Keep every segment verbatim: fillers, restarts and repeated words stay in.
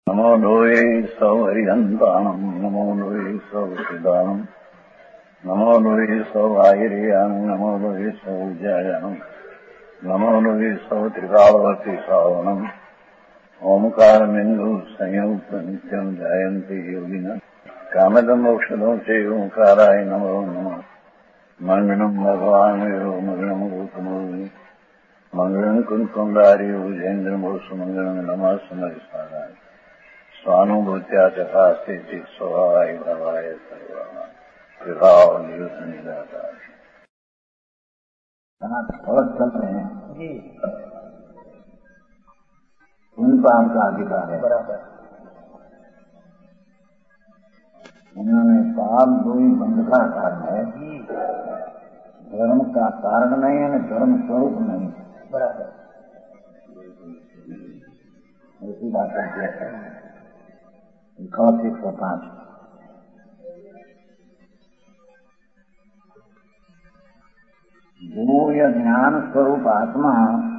नमो लोये सौहरिहन्ताणम् नमो लोये सौहृदानम् नमो लोये सौभागिर्यानम् नमो लोये सौजायानम् नमो लोये सौत्रिकालवती सावनम् ओंकारमिन्दु संयुक्त नित्यम् जायन्ति योगिनः कामदम् मोक्षदम् च ओंकाराय नमो नमः मङ्गलम् भगवान् वीरो मङ्गलम् रूपमोहि मङ्गलम् कुन्कुण्डारि भुजेन्द्रमोसु मङ्गलम् नमः समरिसाराय स्वानुभूत्या तथा स्थिति स्वभावाय भवाय सर्वाः विभाव नियुद्ध निराकार बहुत चलते हैं जी। उन पाप का अधिकार है बराबर। उन्होंने पाप दो ही बंध का कारण है जी। धर्म का कारण नहीं है, धर्म स्वरूप नहीं बराबर। ऐसी बात करती है एक सौ पांच जो यह ज्ञान स्वरूप आत्मा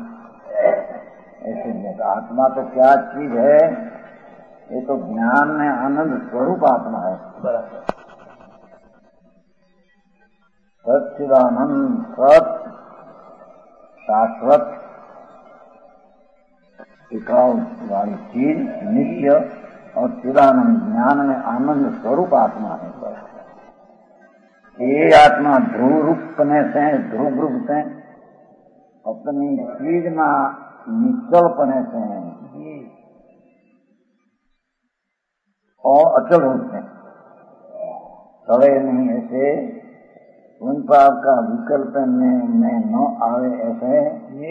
ऐसे आत्मा तो क्या चीज है? ये तो ज्ञान में आनंद स्वरूप आत्मा है बराबर। सच्चिदानंद सत्य शाश्वत टिकाऊ वाली चीज नित्य और चिदानंद ज्ञान में आनंद स्वरूप आत्मा है। ये आत्मा ध्रुव रूप पने से ध्रुव रूप से अपनी चीज में निश्चल पने से और अचल रूप से चले नहीं, ऐसे उन पाप का विकल्प में, में न आवे ऐसे ये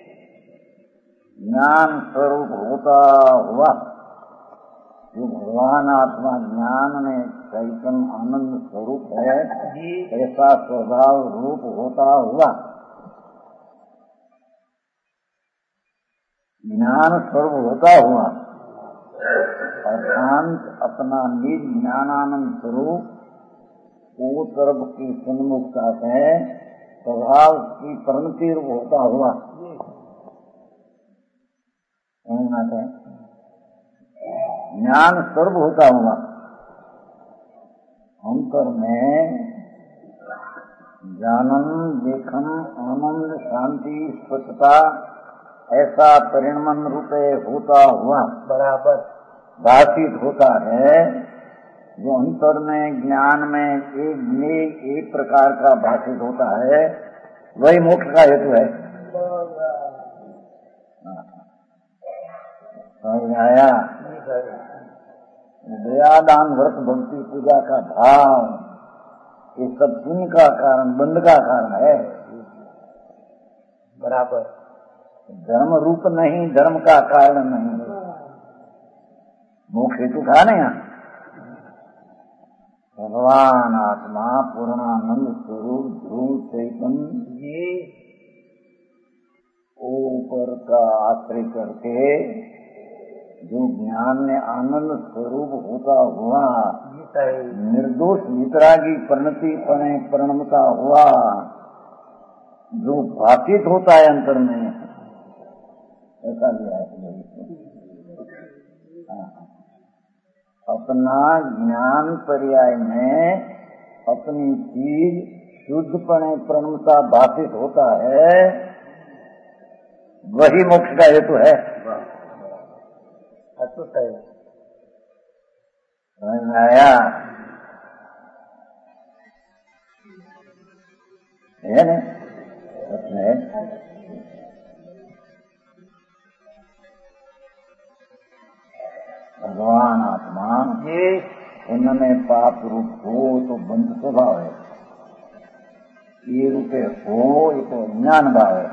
ज्ञान स्वरूप होता हुआ जो भगवान आत्मा ज्ञान में चैतन्य आनंद स्वरूप है ऐसा स्वभाव रूप होता हुआ ज्ञान स्वरूप होता हुआ अर्थात अपना निज ज्ञानानंद स्वरूप वो तरफ की सन्मुखता से स्वभाव की परिणति रूप होता हुआ समझना है। ज्ञान स्वरूप होता हुआ अंतर में जानन देखन आनंद शांति स्पष्टता ऐसा परिणमन रूपे होता हुआ बराबर भाषित होता है। जो अंतर में ज्ञान में एक एक, एक प्रकार का भाषित होता है वही मोक्ष का हेतु है। समझ आया? दया दान व्रत भक्ति पूजा का भाव ये सब पुण्य का कारण बंध का कारण है बराबर। धर्म रूप नहीं, धर्म का कारण नहीं, मोक्ष हेतु था ना यहाँ। भगवान आत्मा पूर्णानंद स्वरूप ध्रुव चैतन्य ये ऊपर का आश्रय करके जो ज्ञान में आनंद स्वरूप होता हुआ निर्दोष वितरागी परिणति पने परिणमता हुआ जो भाषित होता है अंतर में ऐसा लिया है। अपना ज्ञान पर्याय में अपनी चीज शुद्धपणे प्रणमता भाषित होता है वही मोक्ष का हेतु है। समझ में आया? है न? भगवान आत्मा ये उनमें पाप रूप हो तो बंध स्वभाव है, ये रूपे हो ये तो ज्ञान भाव है।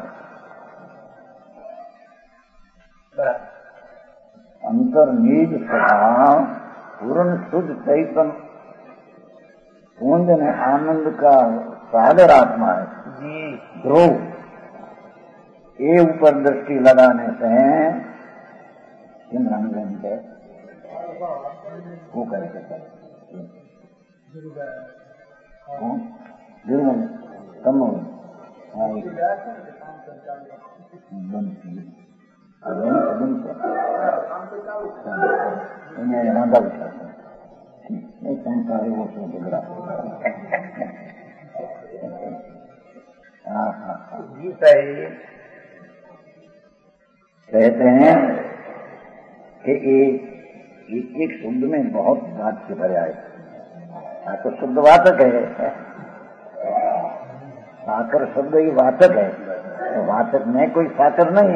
अंतर निज स्वभाव पूर्ण शुद्ध चैतन्य कुंज में आनंद का सागर आत्मा है जी। ध्रुव ये ऊपर दृष्टि लगाने से इन रंग के वो कैसे कम हो बंद इन्हें राधा उठाते नहीं संसार वो सो बिगड़ा। हाँ हाँ जी सही। कहते हैं कि एक एक शब्द में बहुत बात से भरा है। हाँ तो शुद्ध वाचक है, साकर शब्द ही वाचक है, तो वाचक में कोई साकर नहीं,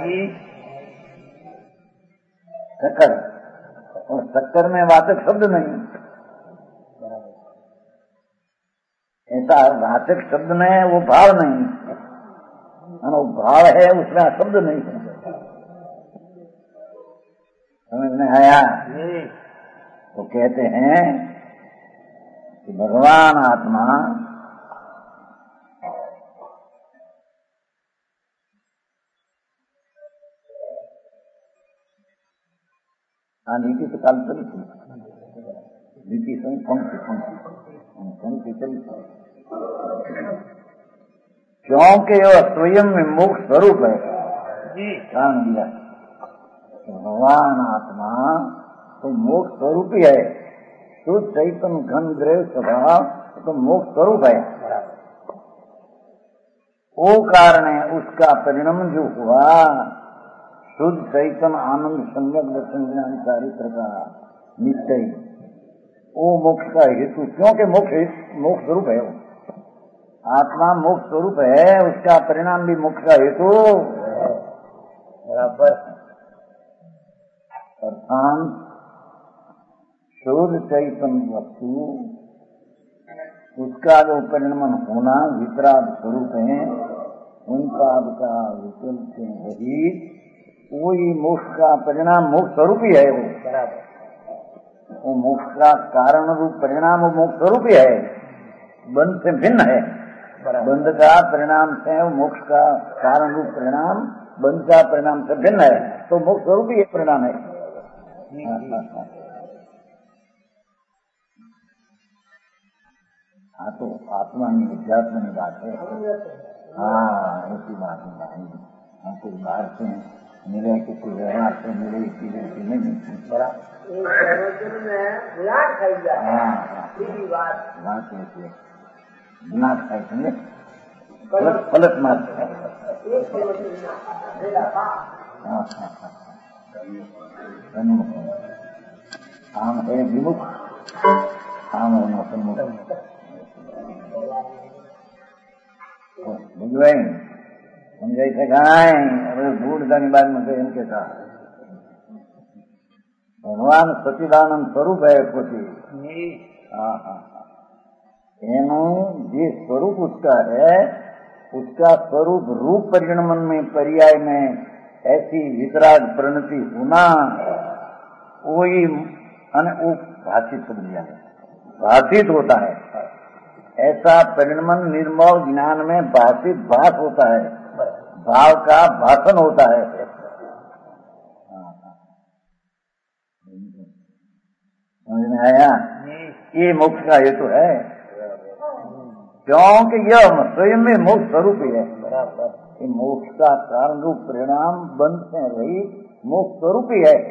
शक्कर, और शक्कर में वाचक शब्द नहीं। ऐसा वाचक शब्द में वो भाव नहीं, वो भाव है उसमें शब्द नहीं है। समझ में आया? तो कहते हैं कि भगवान आत्मा हाँ नीति तो काल्पनिक थी, नीति संग पंक्ति पंक्ति पंक्ति चली, क्योंकि वह स्वयं में मोक्ष स्वरूप है जी। जान दिया भगवान आत्मा तो मोक्ष स्वरूप ही है, शुद्ध चैतन्य घन द्रव्य स्वभाव तो मोक्ष स्वरूप है। वो कारण है उसका परिणाम जो हुआ शुद्ध चैतन्य आनंद संगत दर्शन ज्ञान चारित्र का निश्चय, वो मोक्ष का हेतु, क्योंकि मोक्ष मोक्ष स्वरूप है, वो आत्मा मोक्ष स्वरूप है, उसका परिणाम भी मोक्ष का हेतु बराबर। अर्थात शुद्ध चैतन्य वस्तु उसका जो परिणाम होना विपराध स्वरूप है, उनका का विकल्प से रहित वही मोक्ष का परिणाम मोक्ष स्वरूप ही है। वो बराबर, वो मोक्ष का कारण रूप परिणाम वो मोक्ष स्वरूप ही है, बंध से भिन्न है। बंध का परिणाम से मोक्ष का कारण रूप परिणाम बंध का परिणाम से भिन्न है, तो मोक्ष स्वरूप ही परिणाम है। हाँ तो आत्मा में अध्यात्म में बात है। हाँ ऐसी बात नहीं, हम कुछ बाहर से मिले कि कुछ व्यवहार से मिले चीजें से नहीं मिलती। हाँ बात ऐसी बिना खाए समझे पलट पलट मार। हाँ हाँ आम है विमुख, आम होना सन्मुख। बुझे समझाई सकाए बूढ़ जाने बाद मुझे इनके साथ भगवान सच्चिदानंद स्वरूप है पोती। हाँ हाँ एनु जे स्वरूप उसका है, उसका स्वरूप रूप परिणमन में पर्याय में ऐसी वितराग परिणति होना वही भाषित समझ लिया भाषित होता है। ऐसा परिणमन निर्मल ज्ञान में भाषित भाष होता है, भाव का भाषण होता है। समझ में आया? ये मोक्ष का हेतु है, क्योंकि यह स्वयं में मोक्ष स्वरूप ही है। ये मोक्ष का कारण रूप परिणाम बंध से रहित मोक्ष स्वरूप ही है।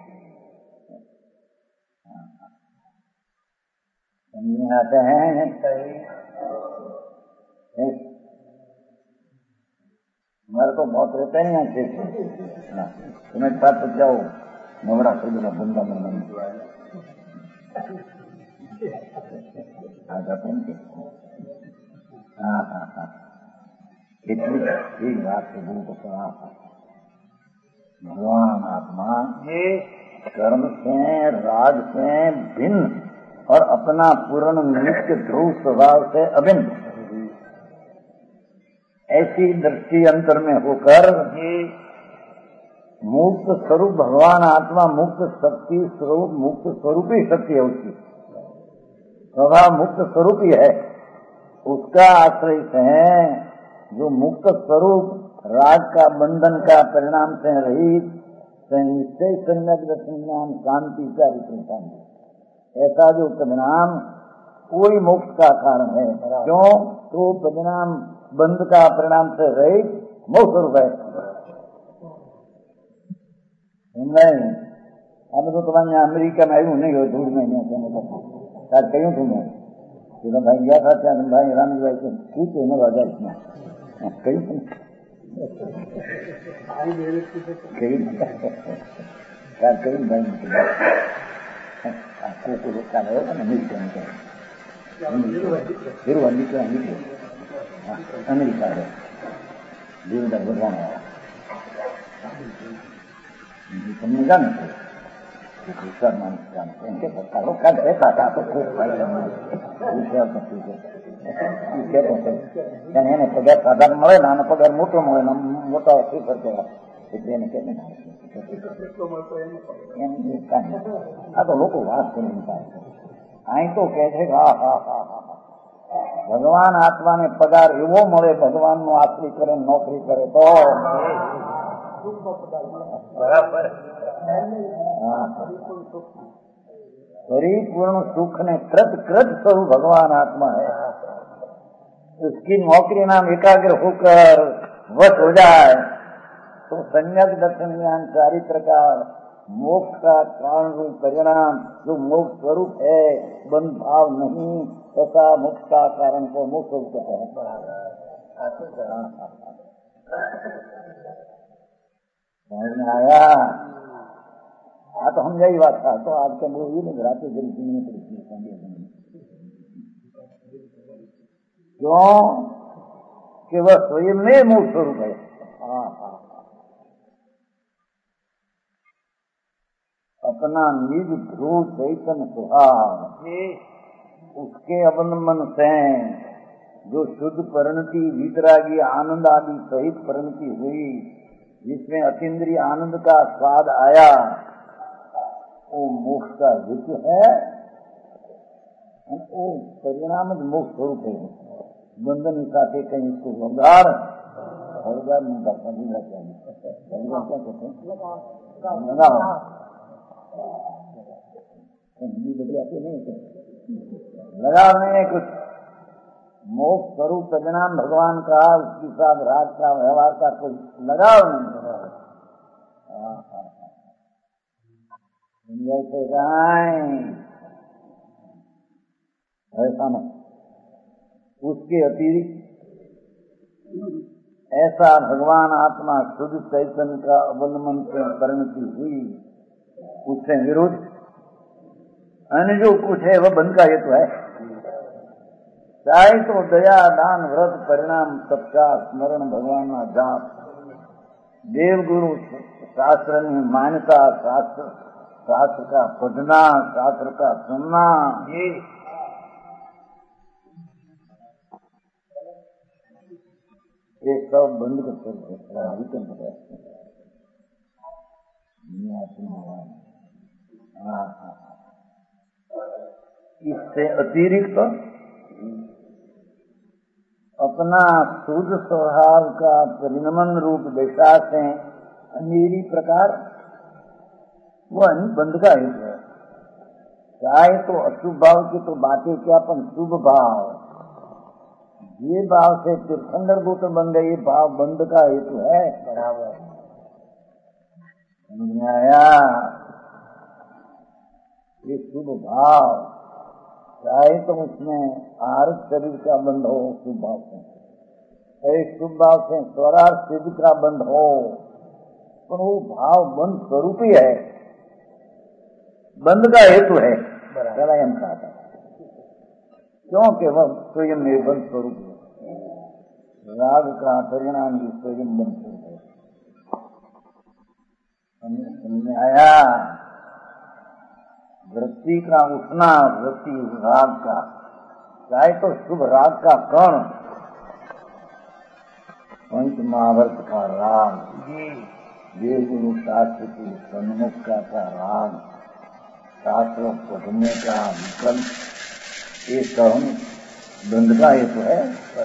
समझ में आते हैं? हमारे तो बहुत रहते हैं यहाँ से, तुम्हें साथ तो जाओ नवरा खरीदना बंदा बंदा आ जाते हैं। हाँ हाँ हाँ इतनी ठीक बात से गुरु को कहा भगवान आत्मा कर्म से राग से भिन्न और अपना पूर्ण नित्य ध्रुव स्वभाव से अभिन्न ऐसी दृष्टि अंतर में होकर मुक्त स्वरूप भगवान आत्मा मुक्त शक्ति स्वरूप मुक्त स्वरूप ही शक्ति है, उसकी स्वभाव मुक्त स्वरूप ही है। उसका आश्रय है जो मुक्त स्वरूप राग का बंधन का परिणाम से रहित निश्चय संयत संज्ञान शांति का शांति, ऐसा जो परिणाम कोई मोक्ष का कारण है। क्यों? तो परिणाम बंध का परिणाम से रहित मोक्ष स्वरूप है। नहीं અમે તો તમારે અમેરિકામાં આવ્યું નહીં હોય ધૂળ મહિને ત્યારે કહ્યું હતું મેં કે ભાઈ ગયા હતા ત્યાં ભાઈ રામજીભાઈ શું છે એનો હજાર કહ્યું ત્યારે કહ્યું ભાઈ કોકો રોકા રહ્યો અને અમેરિકા નીકળ્યો નીકળ્યા નીકળ્યો અમેરિકા રહ્યો દેવદાર વધવાના તમને જાણે વિચાર માણસ જાણે એમ કે રોકાણ રહેતા હતા તો ખૂબ વિચાર નથી કહેતો છે એને પગાર સાધારણ મળે ને આને પગાર મોટો મળે ને મોટા ફીફર કહેવાય એટલે એને કે આ તો લોકો વાત કરીને અહીં તો કે છે કે હા હા હા હા ભગવાન આત્માને પગાર એવો મળે ભગવાન નું આશ્રી કરે નોકરી કરે તો બરાબર परिपूर्ण सुख ने कृत कृत स्वरूप भगवान आत्मा है। उसकी नौकरी नाम एकाग्र होकर वश हो जाए तो सम्यक दर्शन ज्ञान चारित्र का मोक्ष का कारण रूप परिणाम जो मोक्ष स्वरूप है बंध भाव नहीं ऐसा मोक्ष का कारण को मोक्ष रूप है। समझ में आया? हाँ तो हम यही बात था तो आपके लोग ये नहीं रात जल्दी सुनने पड़ती क्यों कि वह स्वयं में मोक्ष स्वरूप है। हाँ हाँ अपना निज ध्रुव चैतन्य स्वभाव उसके अवलंबन से जो शुद्ध परिणति वितरागी आनंद आदि सहित परिणति हुई जिसमें अतीन्द्रिय आनंद का स्वाद आया वो मोक्ष का हेतु है। वो परिणाम मोक्ष स्वरूप है। बंधन साथे कहीं इसको वरदार वरदार नहीं करता क्या कहते हिंदी बदली आती नहीं लगाव नहीं है कुछ। मोक्ष स्वरूप परिणाम भगवान का उसके साथ राज का व्यवहार का कोई लगाव नहीं। जैसे ऐसा नहीं उसके अतिरिक्त ऐसा भगवान आत्मा शुद्ध चैतन्य का अवलंबन से परिणति हुई उससे विरुद्ध अन्य जो कुछ है वह बंध का हेतु है। चाहे तो दया दान व्रत परिणाम सबका स्मरण भगवान का जाप देव गुरु शास्त्र में मान्यता शास्त्र शास्त्र का पढ़ना शास्त्र का सुनना ये सब बंद कर सकते इससे अतिरिक्त अपना शुद्ध स्वभाव का परिणमन रूप दशा से अमीरी प्रकार वह बंध का हेतु है। चाहे तो अशुभ भाव की तो बातें क्या पर शुभ भाव ये भाव से तीर्थंकर गोत्र बन गए ये भाव बंध का हेतु है। बराबर समझ में आया? ये शुभ भाव चाहे तो उसमें आर्थ शरीर का बंध हो शुभ भाव से एक शुभ भाव से स्वरार्थ सिद्ध का बंध हो पर वो भाव बंध स्वरूप ही है बंध का हेतु है। प्रलयन का क्योंकि वह स्वयं निर्बंध स्वरूप है। राग का परिणाम भी स्वयं बंध स्वरूप है। समझ में आया? वृत्ति का उठना वृत्ति राग का चाहे तो शुभ राग का कण पंच महावर्त का राग देव गुरु शास्त्र की सन्मुख का राग शास्त्र पढ़ने का विकल्प ये सब बंध का हेतु है।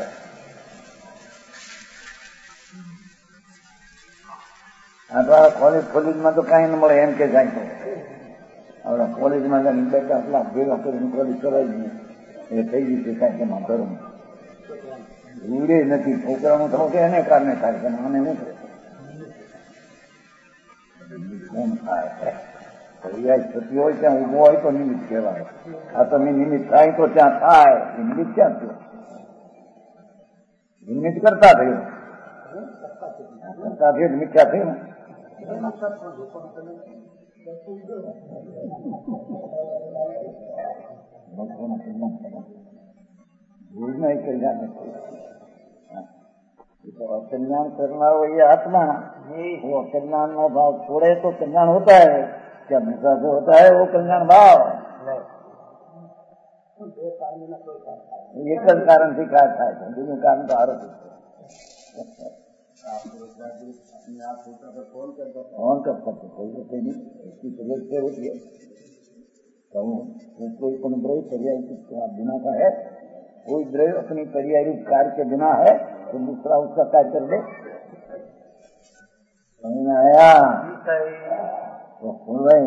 कॉलेज कॉलेज में तो कहीं न મળે એમ કે જાય તો હવે કોલેજમાં બેઠા એટલા ભેગા કરીને કોલેજ કરાવી દઈએ એ થઈ ગયું છે કાંઈ તેમાં ધર્મ ઉડે નથી છોકરાનું થવું કે એને કારણે થાય છે આને શું કરે થાય पर्याय થતી હોય ત્યાં ઉભો હોય તો નિમિત્ત કહેવાય. આ તમે નિમિત્ત થાય તો ત્યાં થાય, એ નિમિત્ત ક્યાં થયો? નિમિત્ત કરતા થયું, કરતા થયું મિથ્યા થયું. नहीं कल्याण तो कल्याण करना वो ये आत्मा, वो कल्याण में भाव छोड़े तो कल्याण होता है क्या? हमेशा जो होता है वो कल्याण भाव एक कारण से क्या था, दूसरे कारण का आरोप फोन कर सकते कोई कोई नहीं, इसकी तबियत से होती है तो कोई कौन द्रव्य पर्याय बिना का है, कोई द्रव्य अपनी पर्याय रूप कार्य के बिना है तो दूसरा उसका कार्य कर दे। समझ में आया? तो सुन रहे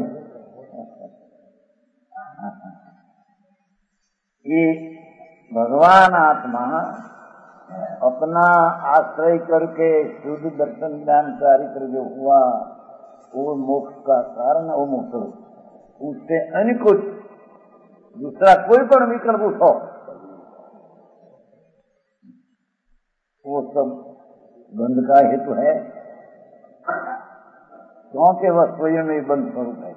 ये भगवान आत्मा अपना आश्रय करके शुद्ध दर्शन ज्ञान चारित्र जो हुआ वो मोक्ष का कारण, वो मोक्ष उससे अनिकुच दूसरा कोई पण विकल्प उठो वो सब बंध का हेतु है, क्योंकि वह स्वयं में बंध स्वरूप है।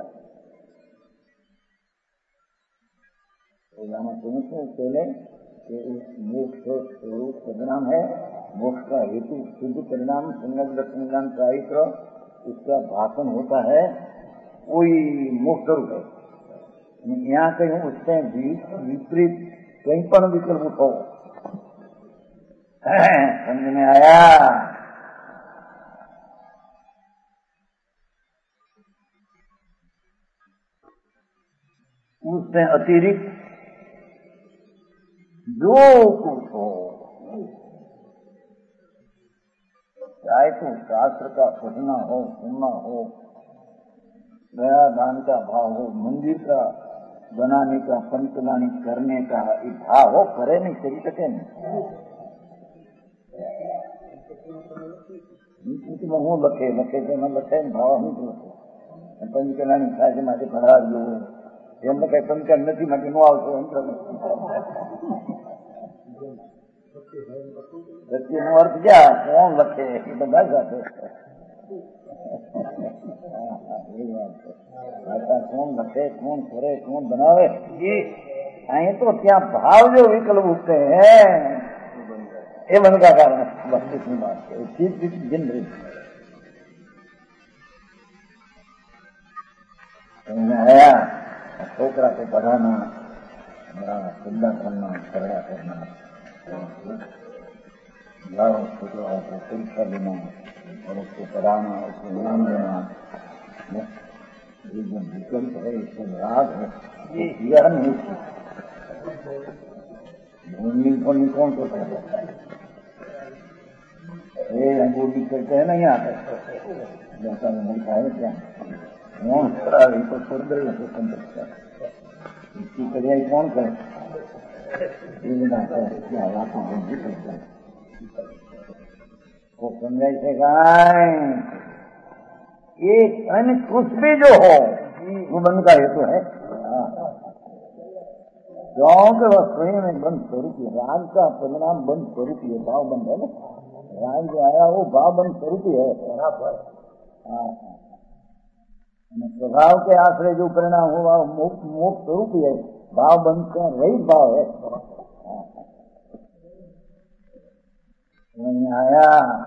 तो जाना चाहिए पहले मोक्ष स्वरूप परिणाम है, मोक्ष का हेतु शुद्ध परिणाम संगत दर्शन ज्ञान चारित्र उसका भाषण होता है, कोई मोक्ष स्वरूप है। यहाँ कहीं उससे विपरीत कहीं पण विकल्प उठो, समझ में आया? उससे अतिरिक्त जो कुछ हो, चाहे तो शास्त्र का पढ़ना हो, सुनना हो, दया दान का भाव हो, मंदिर का बनाने का, पंचदानी करने का भाव हो, करे नहीं चली सके नहीं। હું લખે લખે છે એમાં લખે ભાવ શું લખે પંચકલાની થાય છે માટે ભણાવજો એમને કઈ પંચકાલ નથી માટે ન આવતો સત્યનો અર્થ ક્યાં? કોણ લખે એ બધા સાથે કોણ લખે, કોણ કરે, કોણ બનાવે, અહીં તો ત્યાં ભાવ જો વિકલ્પ ઉઠते हैं ये मन का कारण है। बस इतनी बात है, चीज जिन रही समझ आया? छोकरा को पढ़ाना, बड़ा सुंदर करना, खड़ा करना, लाओ छोकरा को परीक्षा देना और उसको पढ़ाना, उसको ज्ञान देना, ये जो विकल्प है इसका राग है, ये किया नहीं भूमि कौन को कहते हैं? ये अंगूठी करते हैं ना यहाँ पे जैसा लिखा है क्या कौन तो छोड़ दे इसकी करिए कौन करे क्या वो समझाई से गाय एक अन्य कुछ भी जो हो वो बंद का हेतु है, क्योंकि वह स्वयं में बंद स्वरूप है। राग का परिणाम बंद स्वरूप है, भाव बंद है ना, राग जो आया वो भाव बंद स्वरूप है। स्वभाव के आश्रय जो परिणाम हुआ मोक्ष स्वरूप है, भाव बंद का रही भाव है। नहीं आया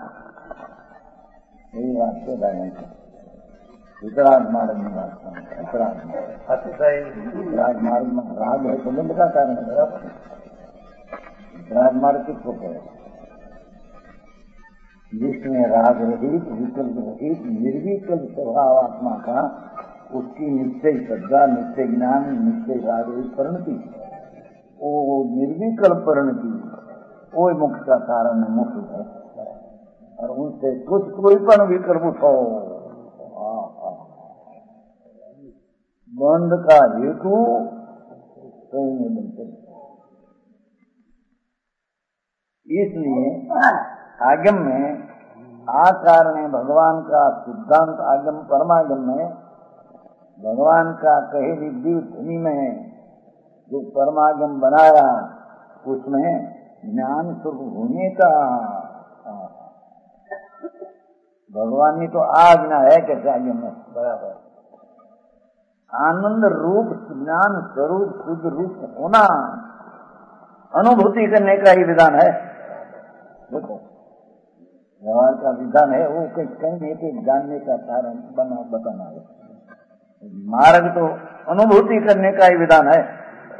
यही बात को वितराग मार्ग में बात वितराग वितराग मार्ग में राग है तो बंद का कारण है। वितराग मार्ग किसको कहे? जिसमें राग रहित, विकल्प रहित, निर्विकल्प स्वभाव आत्मा का उसकी निश्चय श्रद्धा, निश्चय ज्ञान, निश्चय राग रहित परिणति, वो निर्विकल्प परिणति वो मोक्ष का कारण है, मोक्ष है। और उनसे कुछ कोई पण विकल्प उठो बंध का हेतु कहीं नहीं बनते। इसलिए आगम में आचार्य ने भगवान का सिद्धांत आगम परमागम में भगवान का कहेली दिव्य ध्वनि में जो परमागम बनाया उसमें ज्ञान स्वरूप होने का भगवान ने तो आज्ञा है कि चाहिए में बराबर आनंद रूप ज्ञान स्वरूप शुद्ध रूप होना अनुभूति करने का ही विधान है। देखो व्यवहार का विधान है वो कहीं कहीं नहीं तो जानने का कारण बना बताना है। मार्ग तो अनुभूति करने का ही विधान है।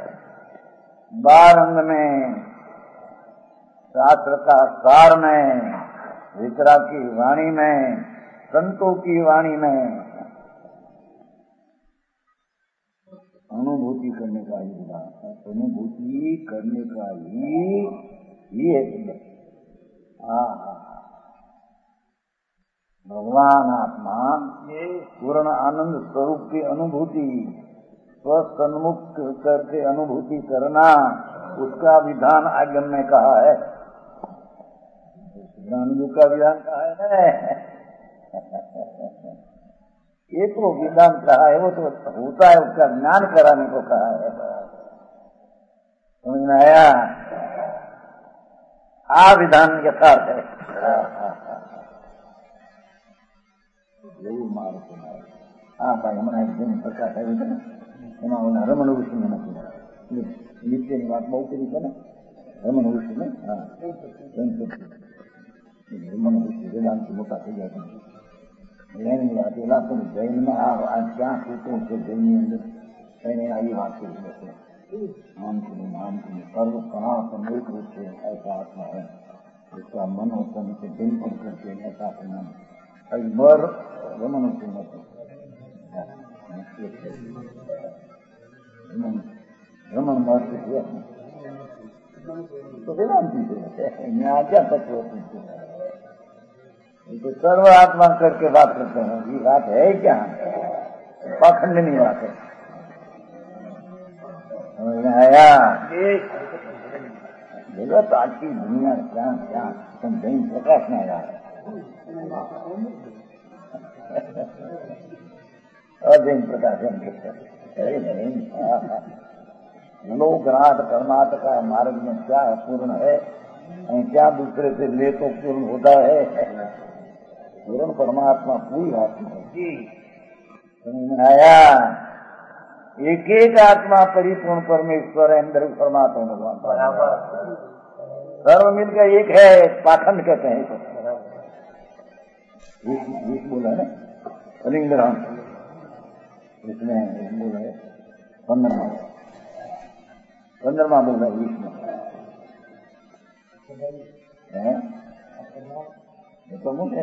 बार अंग में शास्त्र का सार में वितरा की वाणी में संतों की वाणी में अनुभूति करने का ही विधान है। अनुभूति करने का ही ये है। भगवान आत्मा पूर्ण आनंद स्वरूप की अनुभूति स्वसन्मुख करके अनुभूति करना उसका विधान आगम में कहा है। ज्ञानियों का विधान कहा है ये तो विधान कहा है वो तो होता है उसका ज्ञान कराने को कहा है। समझ में आया? आ विधान यथार्थ है। यही मार्ग सुनाए हाँ भाई हमारा एक दिन प्रकाश है ना रमन ऋषि में नहीं नित्य की बात बहुत तरीके ना रमन ऋषि में हाँ रमन ऋषि वेदांत मोटा થઈ જાય એની વાત એલા પણ જૈનમાં આ ક્યાં સૂતું છે જૈનની અંદર એને આવી વાત કરી છે नाम की नाम की सर्व सनातन एक रूप से ऐसा आत्मा है उसका मन होता है चिंतन करके ऐसा नाम अकबर रमन रमन महर्षि तो वेदांति यहाँ क्या तत्व तो सर्व आत्मा करके बात करते हैं ये बात है क्या पाखंडनी बात है। आया जगत आज की दुनिया क्या क्या कहीं प्रकाश में आया अजैन प्रकाश लोक रात कर्मात का मार्ग में क्या पूर्ण है क्या दूसरे से ले तो पूर्ण होता है। पूर्ण परमात्मा पूरी आत्मा है। समझ में आया? एक एक आत्मा परिपूर्ण परमेश्वर है अंदर परमात्मा भगवान बराबर सर्व मिलकर एक है। पाखंड कहते हैं इसको बोला है ना लिंगराम इसमें बोला है पंद्रमा पंद्रमा बोला है इसमें ये तो मुझे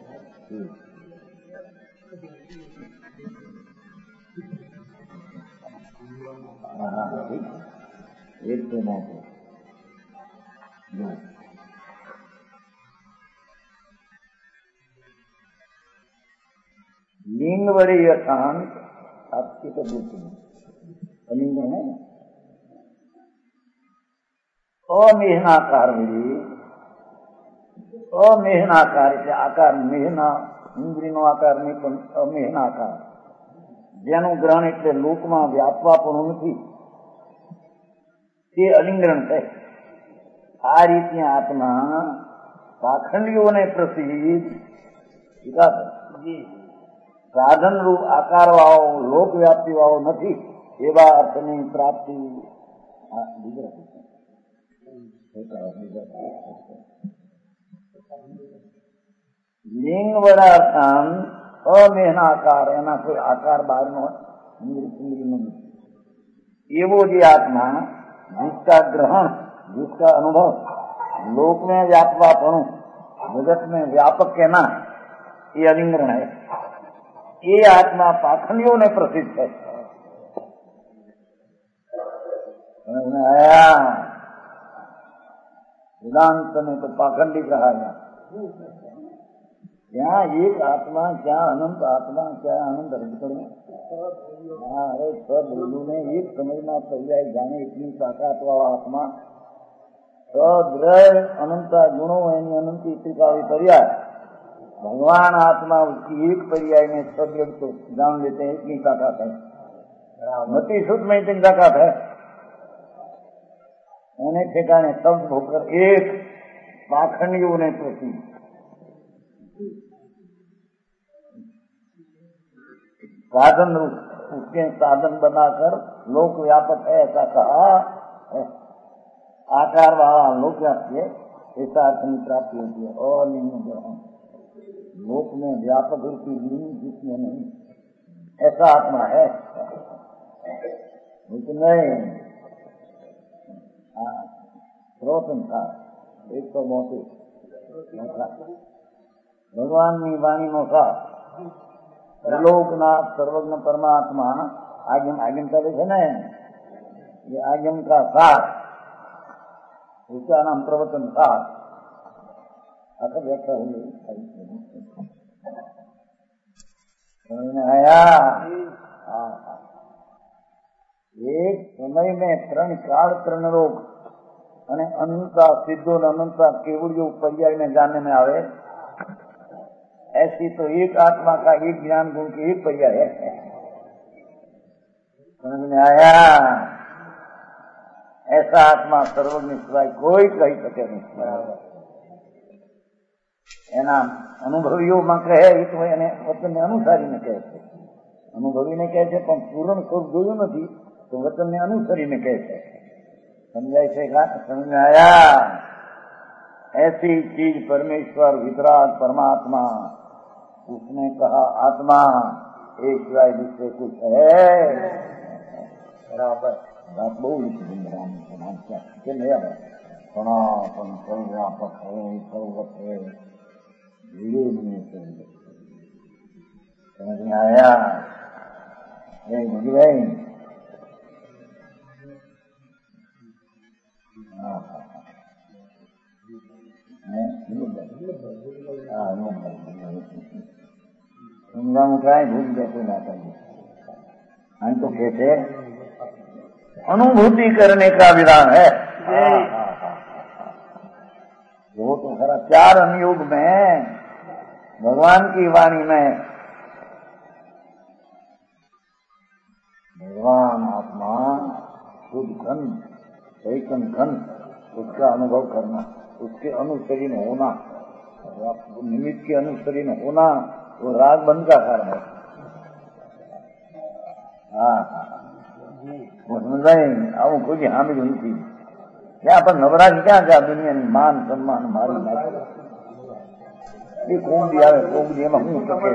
एक तो मौत दो लिंग बड़ी अशांत आपकी तो बिल्कुल लिंग है अमेहनाकार बड़ी अमेहनाकार से आकार मेहना इंद्री नो आकार नहीं पण अमेहनाकार જેનું ગ્રહણ એટલે લોકમાં વ્યાપવાપણું નથી તે અલિંગરણ છે। આ રીતે આત્મા પાખંડીઓને પ્રસિદ્ધ સાધન રૂપ આકાર વાળો લોક વ્યાપી વાળો નથી એવા અર્થની પ્રાપ્તિ લિંગ વડા અર્થાન अमेहनाकार एना कोई आकार बाहर नो एवो जी आत्मा जिसका ग्रहण जिसका अनुभव लोक में व्यापवापणु जगत में व्यापक कहना ये अलिंगरण है। ये आत्मा पाखंडियों ने प्रसिद्ध है। समझ में आया? वेदांत में तो पाखंडी कहा गया। क्या एक आत्मा क्या अनंत आत्मा क्या आनंद अरे सब बोलू ने एक समझना पर्याय जाने इतनी ताकत वाला आत्मा सद्रय अनंत गुणों एनी अनंती त्रिकावी पर्याय भगवान आत्मा उसकी एक पर्याय में सब लोग तो जान लेते हैं इतनी ताकत है, मति शुद्ध में इतनी ताकत है। उन्हें ठिकाने शब्द होकर एक पाखंडी उन्हें प्रति साधन रूप उसके साधन बनाकर लोक व्यापक है ऐसा कहा है। आकार वाला लोक व्याप्य ऐसा अर्थ नहीं प्राप्ति होती है। और नहीं लोक में व्यापक रूपी लिंग जिसमें नहीं ऐसा आत्मा है लेकिन नहीं। स्रोतन था एक सौ बौतीस भगवान ની વાણીનો સાર लोकनाथ सर्वज्ञ परमात्मा आगम आगम करे है ना, ये आगम का सार उसका नाम प्रवचन सार ऐसा व्याख्या हुई। समझ में आया? एक समय में त्रण काल त्रण रोग અને અનંતા સિદ્ધો અનંતા કેવળીઓ पर्याय में जानने में आवे, ऐसी तो एक आत्मा का एक ज्ञान गुण की एक पर्याय है। समझ में आया? ऐसा आत्मा सर्वज्ञ सिवाय कोई कही सके नहीं। एना अनुभवीओ में कहे तो એને વચન ને અનુસારી ને કહે છે, અનુભવી ને કહે છે પણ પૂર્ણ સ્વરૂપ જોયું નથી તો વચન ને અનુસરી ને કહે છે। समझाई से समझ में आया? ऐसी चीज परमेश्वर वितराग परमात्मा उसने कहा आत्मा एक सिवाय दूसरे कुछ है बराबर बात बहुत के नहीं है। सनातन सर्वव्यापक है सर्वत है समझ में आया? बुझ गई? उठाए भूल जैसे ना करिए। हम तो कहते अनुभूति करने का विधान है। वो तो खरा चार अनुयोग में भगवान की वाणी में भगवान आत्मा शुद्ध घन एकन घन उसका अनुभव करना, उसके अनुसरी में होना, निमित्त के अनुसरी में होना वो राग बंद का कारण है। हाँ समझाए आવું કોઈ હામી નથી ત્યાં પણ નવરાજ ક્યાં જા દુનિયાની માન સન્માન મારી નાખે એ કોણ બી આવે કોણ બી એમાં હું શકે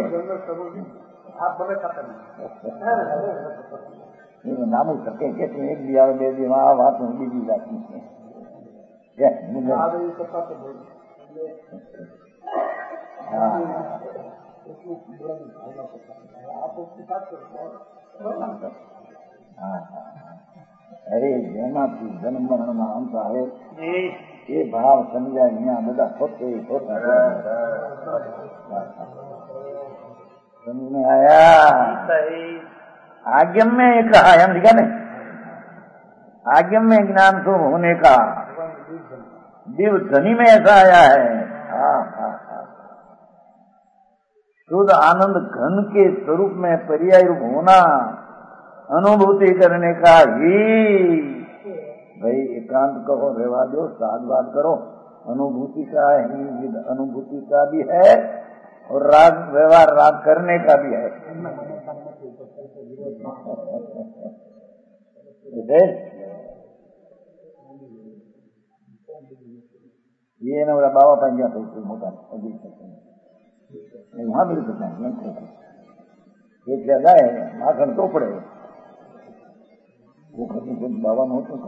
નામું શકે કે એક બી આવે બે બી આ વાત બીજી જાતની છે। अरे જેનાથી જન્મ મરણમાં અંત આવે એ ભાવ સમજાય અહીંયા બધા ખોટે ખોટા समझ में आया? आज्ञम में कहा हम लिखा नहीं, आज्ञम में ज्ञान स्वरूप होने का दिव ध्वनि में ऐसा आया है। हाँ हाँ हाँ शुद्ध आनंद घन के स्वरूप में पर्याय रूप होना अनुभूति करने का ही। भाई एकांत कहो रेवा दो साध बात करो, अनुभूति का ही अनुभूति का भी है और राग व्यवहार राग करने का भी है। ये ना बोला बाबा पान गया तो मोटा अभी वहां मिल सकता है एक जगह है माखन तो पड़े वो खत्म खुद बाबा में होता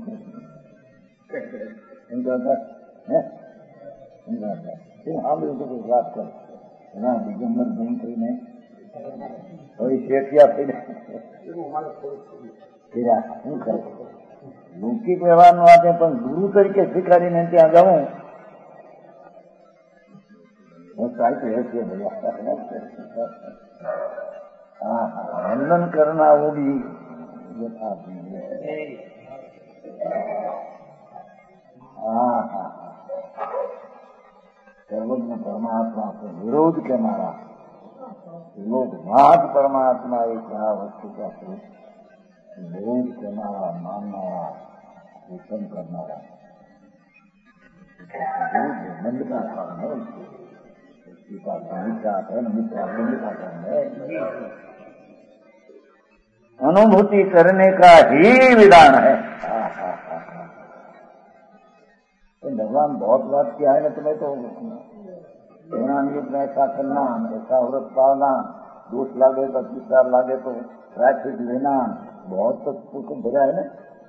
हाँ मिल तो कुछ बात कर ना दिगंबर जयंती में थोड़ी शेठिया फिर શું કરે લૌકિક વ્યવહારનું વાતે પણ ગુરુ તરીકે સ્વીકારીને ત્યાં જાઉં वंदन करना वो भी हाँ हाँ सर्वज्ञ परमात्मा से विरोध के मारा लोग भाग परमात्मा एक वस्तु का विरोध के मारा मानना कीर्तन करना बंद का कारण है। उसकी का निमित्त है निमित्त का कारण है। अनुभूति करने का ही विधान है। तो भगवान बहुत बात किया है ना तुम्हें तो युग में ऐसा करना, ऐसा व्रत पालना, दोष लागे तो अत्याचार लागे तो प्रायश्चित लेना, बहुत तो कुछ भरा है ना।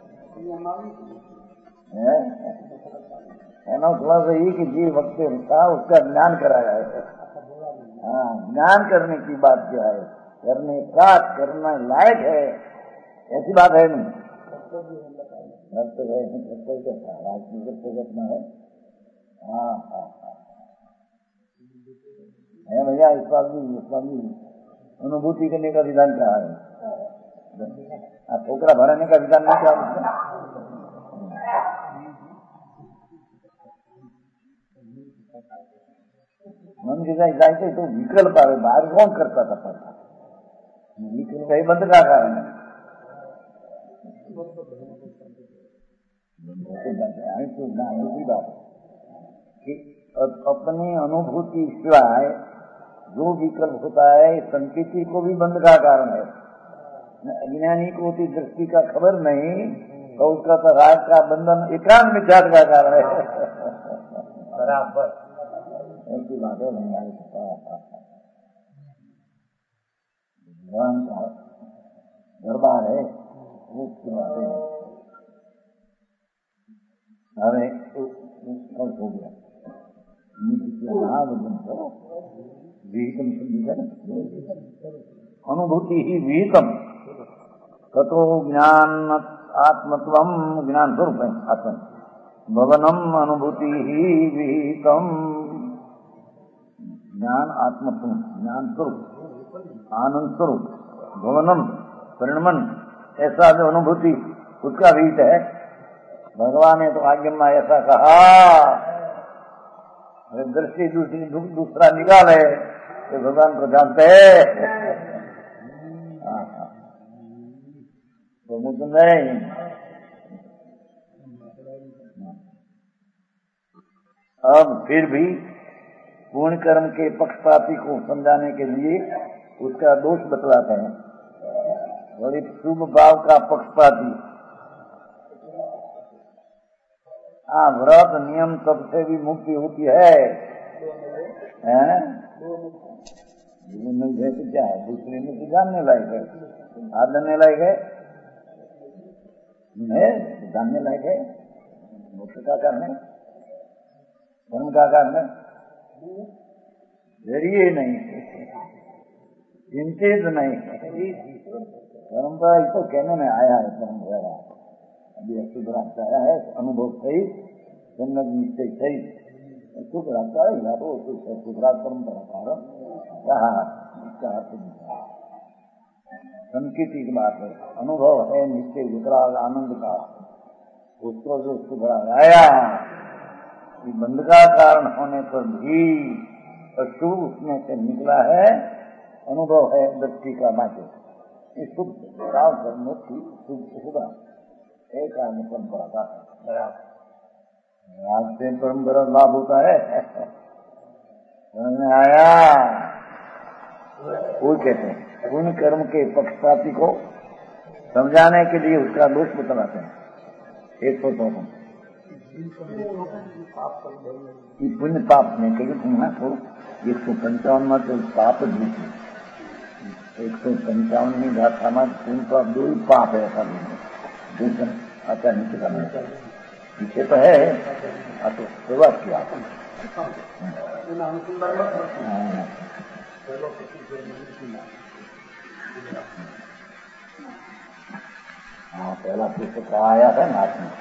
एना थोड़ा सा ही कि जी वक्त था उसका ज्ञान कराया है। हाँ, ज्ञान करने की बात क्या है, करने का करना लायक है, ऐसी बात है नहीं। कर्तव्य करना है। हाँ हाँ हाँ है भैया। इस बात भी इस बात भी अनुभूति करने का विधान क्या है? ठोकरा भराने का विधान नहीं क्या उसका? मन के जाए तो विकल्प आवे, बाहर कौन करता था पड़ता विकल्प ही बंद का कारण है। बात कि अपनी अनुभूति सिवाय जो विकल्प होता है संकेती को भी बंद का कारण है। अज्ञानी को होती दृष्टि का खबर नहीं तो उसका तो राज का बंधन एकांत मिथ्यात्व का कारण है। बराबर ऐसी बात है। भगवान का दरबार है उसकी बात है। हमें हो गया अनुभूति ही विहितम ततो ज्ञान आत्मत्वम ज्ञान स्वरूप है आत्म भवनम अनुभूति ही विहितम ज्ञान आत्मत्व ज्ञान स्वरूप आनंद स्वरूप भवनम परिणमन ऐसा जो अनुभूति उसका विहित है। भगवान ने तो आज्ञा में ऐसा कहा, दृष्टि दूसरी दूसरा निकाल है तो भगवान को जानते है तो मुझे नहीं। अब फिर भी पूर्ण कर्म के पक्षपाती को समझाने के लिए उसका दोष बतलाते हैं। बड़ी शुभ भाव का पक्षपाती हाँ व्रत नियम सबसे भी मुक्ति होती है, हैं? मिल जाए तो क्या है, दूसरे में तो जानने लायक है, आदरने लायक है, जानने लायक है। मोक्ष का कारण है, धर्म का कारण है, जरिए नहीं, चिंतित नहीं। परंपरा तो कहने में आया है। परंपरा अभी शुभ रास्ता है, अनुभव सही, जन्नत निश्चय सही, शुभ रास्ता है या तो शुभराज परंपरा कहा संकेती की बात है। अनुभव है निश्चय विकराल आनंद का, उसको जो शुभराज आया कि बंध का कारण होने पर भी अशुभ उसमें से निकला है। अनुभव है दृष्टि का माध्यम, इस शुभ काल कर्म की शुभ एक परंपरा का आज से परंपरा लाभ होता है। समझ आया? वो कहते हैं पुण्य कर्म के पक्षपाती को समझाने के लिए उसका दोष बतलाते हैं। एक सौ चौवन पुण्य पाप में कहीं सुनना तो एक सौ पंचावन में तो पाप दूसरी, एक सौ पंचावन में गाथा में पुण्य पाप दो ही पाप है। ऐसा दूसरा अच्छा नीचे करना चाहिए, पीछे तो है तो शुरुआत किया। हाँ पहला पुस्तक कहा आया था नाथ में।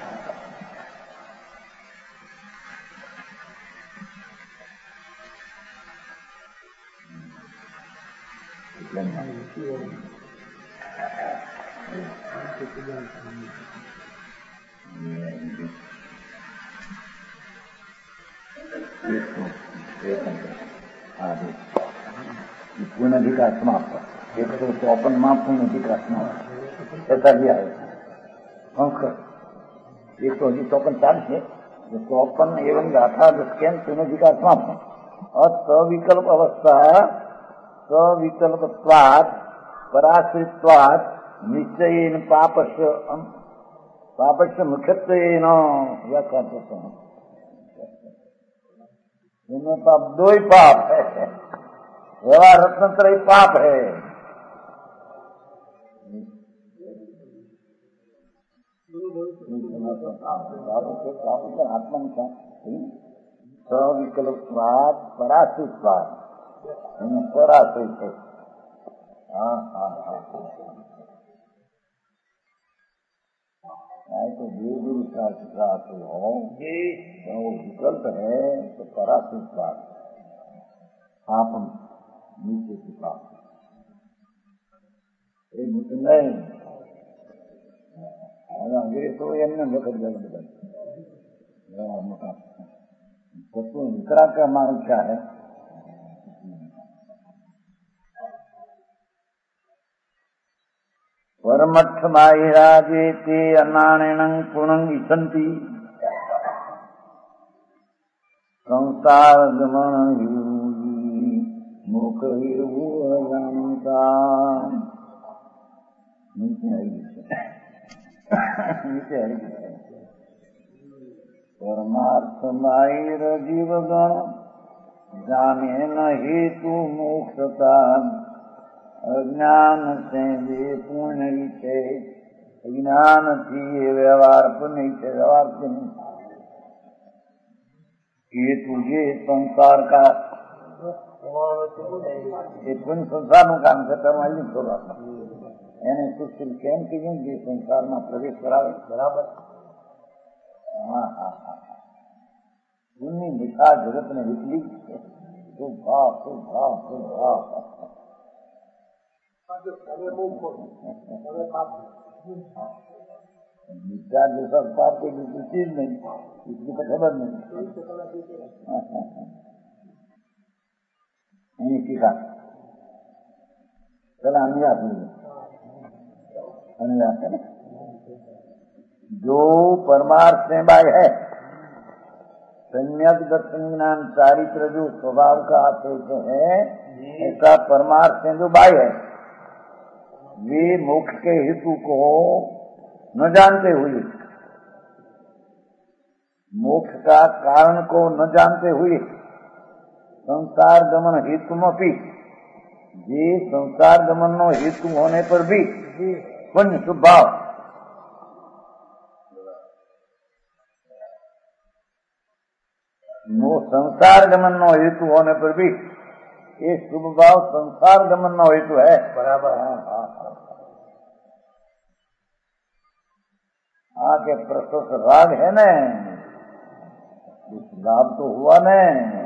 Yes, पुण्यधिकार समाप्त, एक सौ चौपन माह पुण्यधिकार समाप्त, ऐसा भी आएगा संस्कृत। एक सौ चौपन चालीस है, चौपन एवं गाथा दृष्टि पुण्यधिकार समाप्त और सविकल्प अवस्था सविकल्पत्वात् पराश्रित्वात् निश्चयेन पापस्य पापस्य मुख्यत्वेन व्याख्या करते हैं। इनमें पाप दो ही पाप है, व्यवहार रत्नत्र ही पाप है। आत्मा सविकल्पत्वात् पराश्रित्वात् पराश्रित है। हाँ हाँ हाँ तो देव का सिद्धार्थ हो वो विकल्प है तो पराश्रित बात आप नीचे की बात नहीं अंग्रेज तो एमने वक्त जल बदल तो दूसरा का मार्ग क्या है? परमठमाहिराजेते अनाणेनं पुणं इच्छन्ति संसार गमन मुख जानता नीचे है परमार्थमाहिर जीवगण जाने न हेतु मोक्षता अज्ञान से वे पुण्य नीचे अज्ञान थी ये व्यवहार पर नहीं थे व्यवहार पर नहीं ये तुझे संसार का ये पुण्य संसार નું કામ છે તમારી થોડા એને સુશીલ કેમ કીધું જે સંસારમાં પ્રવેશ કરાવે બરાબર હા હા હા પુણ્ય મીઠા જગતને વિચલિત છે શુભ ભાવ શુભ ભાવ શુભ ભાવ मीठा जैसा पाप कोई दूसरी चीज नहीं, इसकी तो खबर नहीं। सीखा चला अनुयात अनुयात है जो परमार्थ से बाह्य है सम्यक दर्शन ज्ञान चारित्र जो स्वभाव का आश्रित है ऐसा परमार्थ से जो बाह्य है वे मोक्ष के हेतु को न जानते हुए मोक्ष का कारण को न जानते हुए संसार गमन हेतु में भी ये संसार गमन नो हेतु होने पर भी पुण्य स्वभाव नो संसार गमन नो हेतु होने पर भी ये शुभ भाव संसार गमन नो हेतु है बराबर। आके प्रशस्त राग है न लाभ तो हुआ न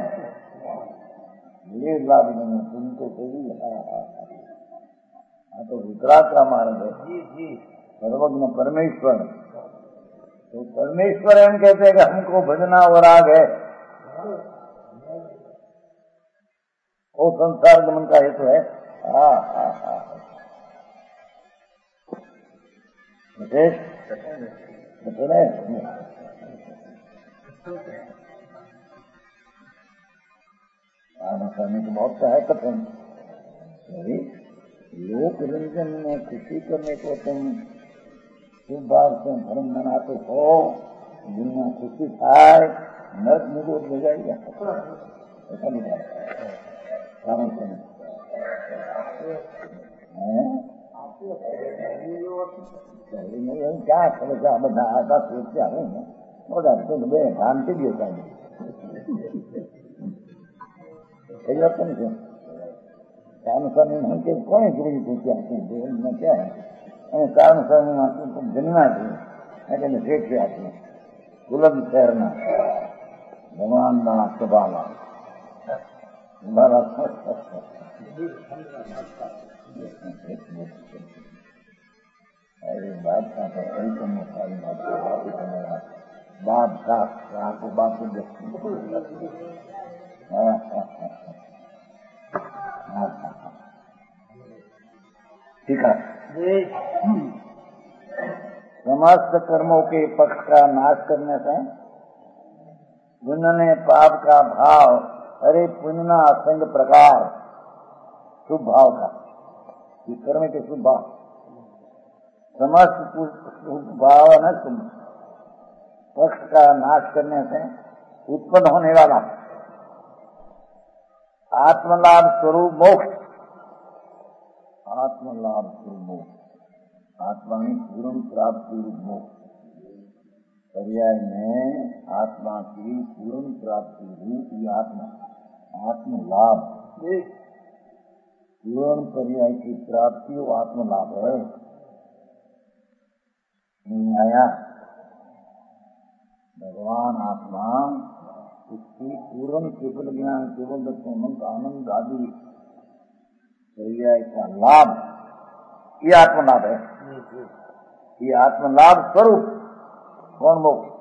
ये लाभ नहीं तुमको सही हाँ तो विकराल का मार्ग है जी जी सर्वज्ञ परमेश्वर तो परमेश्वर हम कहते हैं कि हमको भजना और राग है वो संसार गमन का हेतु है। हाँ हाँ हाँ करने को बहुत है कठिन लोक रंजन में खुशी करने को तुम शुभ भाव से धर्म मनाते हो दुनिया खुशी खाए नर्क निरोध हो जाएगा ऐसा नहीं है कारण से क्या समस्या બધા આતા સોચ્યા હોય ને મોટા તો બે શાંતિ બી હોતા નહીં એ વાત નહીં છે કારણ સર हम के कोई गुरु पूछा मैं क्या है અને કારણ સર तुम जन्मा थी એટલે ભેટ છે આપણે ગુલાબ શહેરના ભગવાનના સભામાં बात बात बात ठीक है। समस्त कर्मों के पक्ष का नाश करने से पुण्य पाप का भाव, अरे पुण्य असंग प्रकार शुभ भाव का, ये कर्म के शुभ भाव, समस्त शुभ भाव न शुभ पक्ष का नाश करने से उत्पन्न होने वाला आत्मलाभ स्वरूप मोक्ष, आत्मलाभ स्वरूप मोक्ष, आत्मा में पूर्ण प्राप्ति रूप मोक्ष, पर्याय में आत्मा की पूर्ण प्राप्ति रूप ये आत्मा, आत्मलाभ, पूर्ण पर्याय की प्राप्ति वो आत्मलाभ है। नहीं आया भगवान आत्मा, उसकी पूर्ण केवल ज्ञान, केवल दर्शन, आनंद आदि पर्याय का लाभ, ये आत्मलाभ है। ये आत्मलाभ स्वरूप कौन मोक्ष,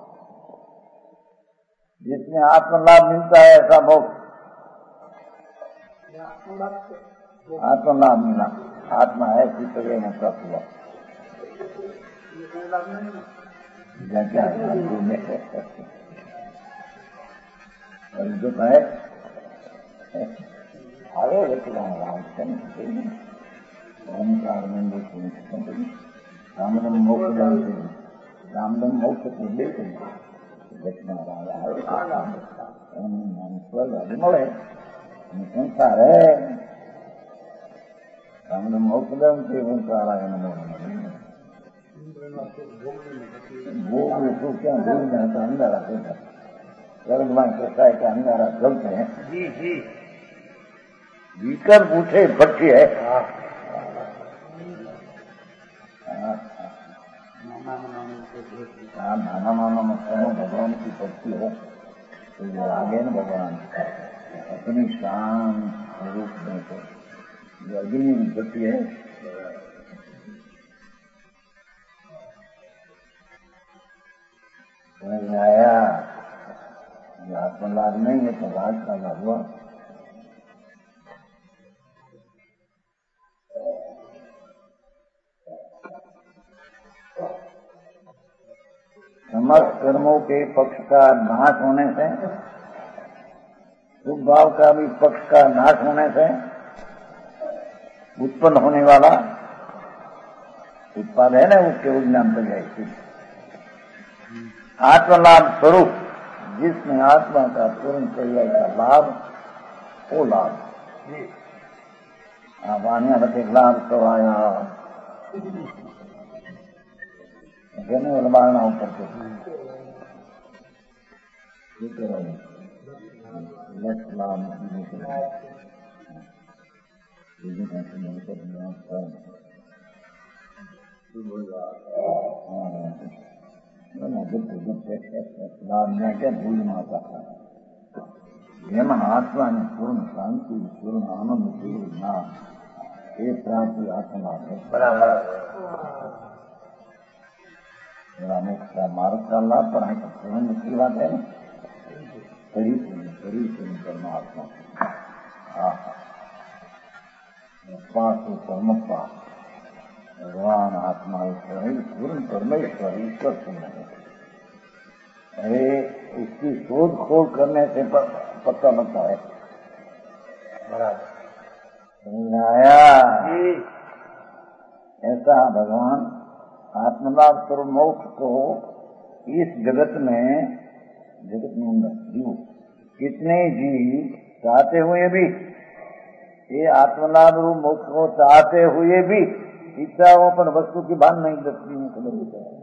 जिसमें आत्मलाभ मिलता है ऐसा मोक्ष, आत्मलाभ मिला, आत्मा है चित्त में प्राप्त हुआ। क्या जो है आगे व्यक्ति रामदम मोक्ष रामदम मोक्ष पूजे મળે સંસાર હે રામદમ મોક્ષ છે સંસાર ભોગ શું ક્યાં ભૂલ હતા અંધારા થતા कर्मवान कहता है कि अंगारा गलत है। जी जी भीतर पूछे भट्टी है। नाना नाना मकानों भगवान की भक्ति हो तो ये आगे न भगवान अपनी शान रूप में तो जो अग्नि भक्ति है समझ में आया। आत्मलाभ नहीं है तो राज का लाभ हुआ। समस्त कर्मों के पक्ष का नाश होने से, शुभ भाव का भी पक्ष का नाश होने से उत्पन्न होने वाला उत्पाद है ना, उसके उज्ञान पर जाए आत्मलाभ स्वरूप, जिसमें आत्मा का पूर्ण पर्याय का लाभ, वो लाभ आप आने वाले लाभ तो आया कहने वाला मारना ऊपर के लाभ क्या भूल माता જેમાં આત્માની પૂર્ણ શાંતિ, પૂર્ણ આનંદ, પૂર્ણ જ્ઞાન એ પ્રાપ્તિ આત્મા है। बराबर का मार्ग का लाभ पर है तो पूर्ण मुश्किल बात है ना, कड़ी पूर्ण कड़ी पूर्ण परमात्मा पास परमत्मा भगवान आत्मा ईश्वर पूर्ण परमेश्वर ईश्वर पूर्ण है। अरे उसकी शोध खोज करने से पता लगता है। बराबर समझ आया। ऐसा भगवान आत्मलाभ स्वरूप मोक्ष को इस जगत में जगत में जीव कितने जीव चाहते हुए भी, ये आत्मलाभ रूप मोक्ष को चाहते हुए भी इच्छाओं पर वस्तु की भान नहीं दृष्टि में खबर होता है।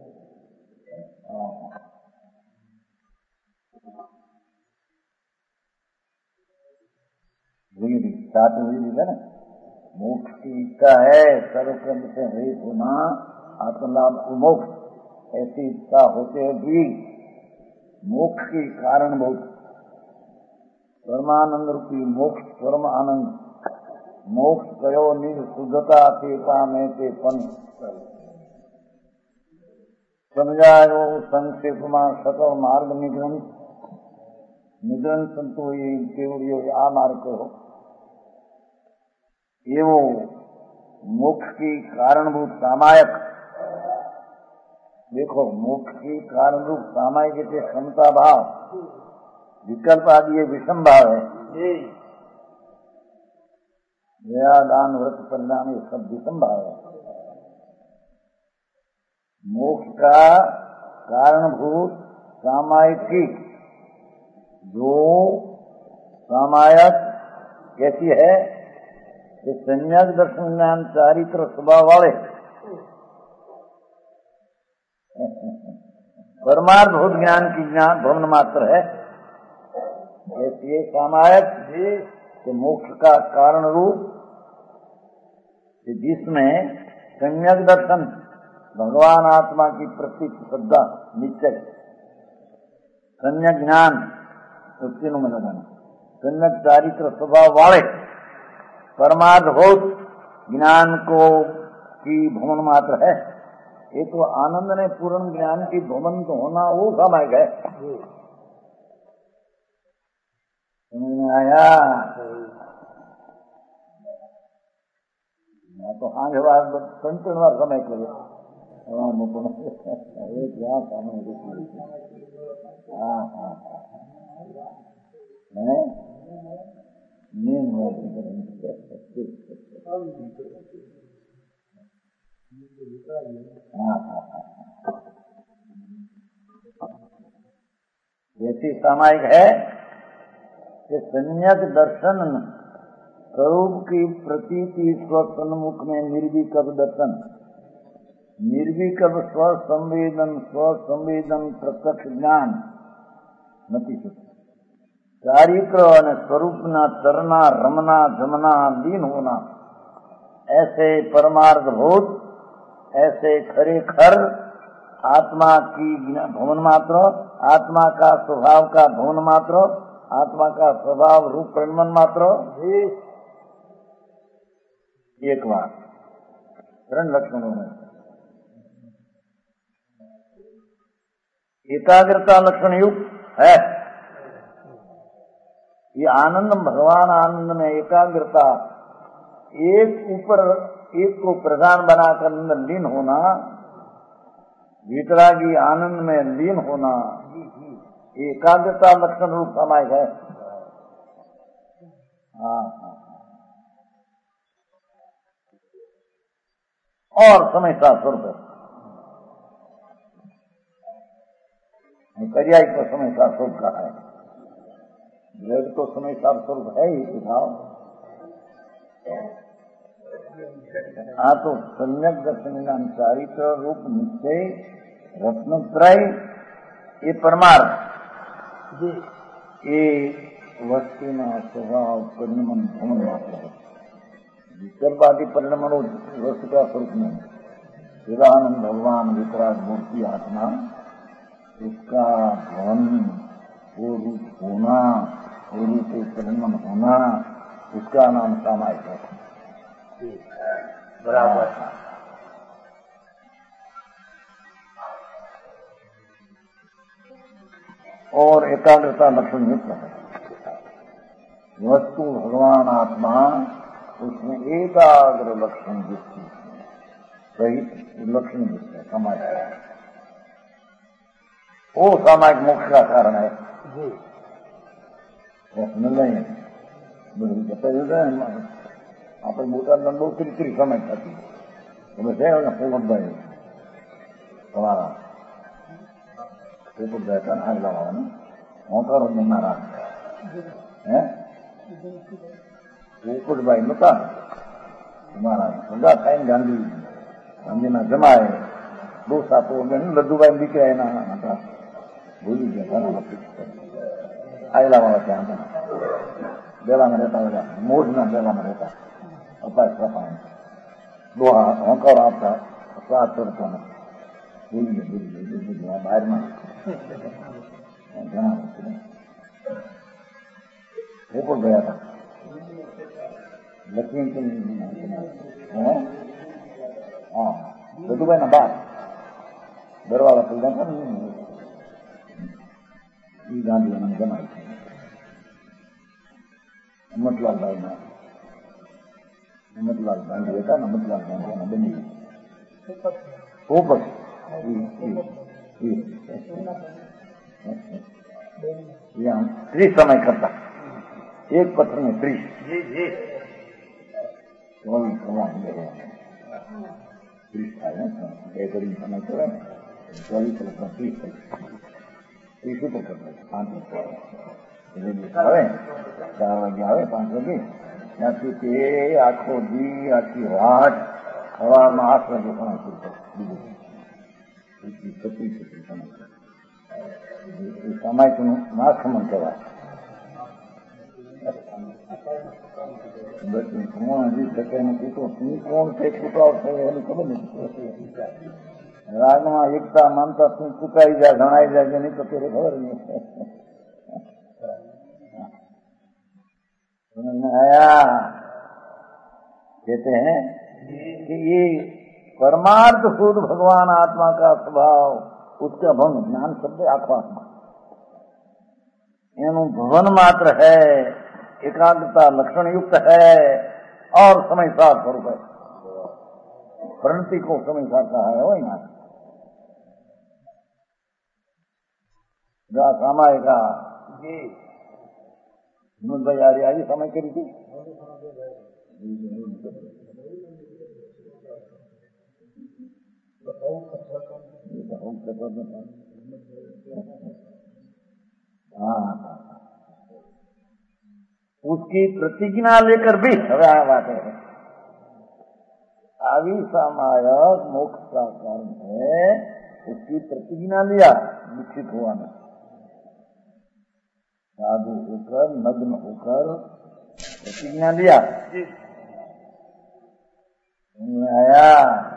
चाहते हुए भी है ना, मोक्ष की इच्छा है, सर्वक्रम से रहित होना, आत्मलाभ मोक्ष, ऐसी इच्छा होते भी मोक्ष के कारण बहुत परमानंद रूपी मोक्ष, परम आनंद मोक्ष कयो निज शुद्धता के पामे ते पन समझायो संक्षेप में सकल मार्ग निगम નિદ્રન સંતો એ કેવડીઓ આ માર્ગ કરો એવો मोक्ष की कारणभूत सामायक, देखो मोक्ष की कारणभूत सामायिक जैसे क्षमता भाव, विकल्प आदि ये विषम भाव है। दया दान व्रत परिणाम ये सब विषम भाव है। मोक्ष का कारणभूत सामायिक की जो सामायक कैसी है कि संन्यास दर्शन ज्ञान चारित्र स्वभाव वाले परमार्थ भूत ज्ञान की ज्ञान भवन मात्र है। ऐसी सामायक भी कि मोक्ष का कारण रूप जिसमें सम्यक दर्शन भगवान आत्मा की प्रतीक श्रद्धा निश्चय सम्यक ज्ञान तो तीनों में लगाना सम्यक चारित्र स्वभाव वाले परमार्थ भूत ज्ञान को की भवन मात्र है। ये तो आनंद ने पूर्ण ज्ञान की भवन तो होना वो सामायिक है। समझ में आया? मैं तो हाँ जवाब संपूर्ण बार समय के लिए क्या समय हाँ हाँ हाँ ऐसी सामायिक है कि सम्यक दर्शन स्वरूप की प्रतीति स्वसन्मुख में निर्विकल्प दर्शन, निर्विकल्प स्वसंवेदन स्वसंवेदन प्रत्यक्ष ज्ञान નથી શકતું। चारित्र और स्वरूप न चरना रमना जमना लीन होना ऐसे परमार्थ भूत ऐसे खरे खर आत्मा की भवन मात्र, आत्मा का स्वभाव का भवन मात्र, आत्मा का स्वभाव रूप परिणमन मात्र एक बार रण लक्षणों में एकाग्रता लक्षण युक्त है। ये आनंद भगवान आनंद में एकाग्रता एक ऊपर एक को प्रधान बनाकर अंदर लीन होना, वितरागी आनंद में लीन होना, एकाग्रता लक्षण रूप सामायिक है। हाँ और समय का स्वरूप पर्याय को समय का स्वरूप का है। वेद तो समय का स्वरूप है ही दिखाओ। हाँ तो सम्यक दर्शन ज्ञान चारित्र रूप निश्चय रत्नत्रय ये परमार्थ ये वस्तु न स्वभाव परिणमन भवन मात्र है। विकल्पादि परिणमन वस्तु का स्वरूप नहीं। चिदानंद भगवान वितराग मूर्ति आत्मा उसका भवन वो रूप होना, वो रूप परिणमन होना, उसका नाम सामायिक है। बराबर। और एकाग्रता लक्षण युक्त है। वस्तु भगवान आत्मा उसमें एकाग्र लक्षण युक्त सही लक्षण युक्त है सामायिक। वो सामायिक मोक्ष का कारण है। આપણે મોટા દંડો ત્રીસ સમય થતી તમે છે ને પોપટભાઈ તમારા પોપટભાઈ હતા હાલ લાવવાનું મોટારો જમનારા હે પોપટભાઈ નતા તમારા સગા ખાઈને ગાંધી ગાંધીના જમાય ડોસા તો લડ્ડુભાઈ દીકરા એના હતા ભૂલી ગયા ઘણા આયલા વાળા ત્યાં હતા બેલામાં રહેતા હતા મોજના બેલામાં રહેતા અપાય સપાય ડોહા હોંકારો આપતા સ્વાદ કરતો નથી ભૂલી ગયા ભૂલી ગયા ભૂલી ગયા બહારમાં ઘણા એ પણ ગયા હતા લક્ષ્મી હા લડુભાઈના બાપ દરવાજા ખુલ્લા હતા ને એ ગાંધી જમાય છે हिम्मतलाल भाई ने हिम्मतलाल गांधी था ना, हिम्मतलाल गांधी ने बनी पोपट त्रिस समय करता, एक पत्थर में त्रिस जी जी त्रिस था एक समय करे ચોવીસ વર્ષમાં ત્રીસ ત્રીસ ઉપર કરતા પાંચ આવે ચાર વાગે આવે પાંચ વાગે ત્યાંથી તે આખો દી આખી રાત સવારમાં આઠ વાગે પણ બીજું છત્રીસ છત્રીસ સમય એ સામાયિકનું નાખમણ કહેવાય. કોણ હજી શકે નથી તો હું કોણ છે છૂટાવ થયો એની ખબર નથી. રાગમાં એકતા માનતા તું ચુકાઈ જાય જણાઈ જાય કે નહીં તો તેરે ખબર નહીં. आया कहते हैं कि ये परमार्थ खुद भगवान आत्मा का स्वभाव उसका भंग ज्ञान शब्द आत्मा एनु भवन मात्र है, एकाग्रता लक्षण युक्त है और समय सार स्वरूप है. प्रणति को समय सार कहा है वही ना सामाय का जी हिम्मत भाई आ रही आज समय करी थी हाँ उसकी प्रतिज्ञा लेकर भी હવે આ વાત है आवी सामायक मोक्ष का कारण है. उसकी प्रतिज्ञा लिया दीक्षित हुआ ना, साधु होकर नग्न होकर प्रतिज्ञा लिया आया.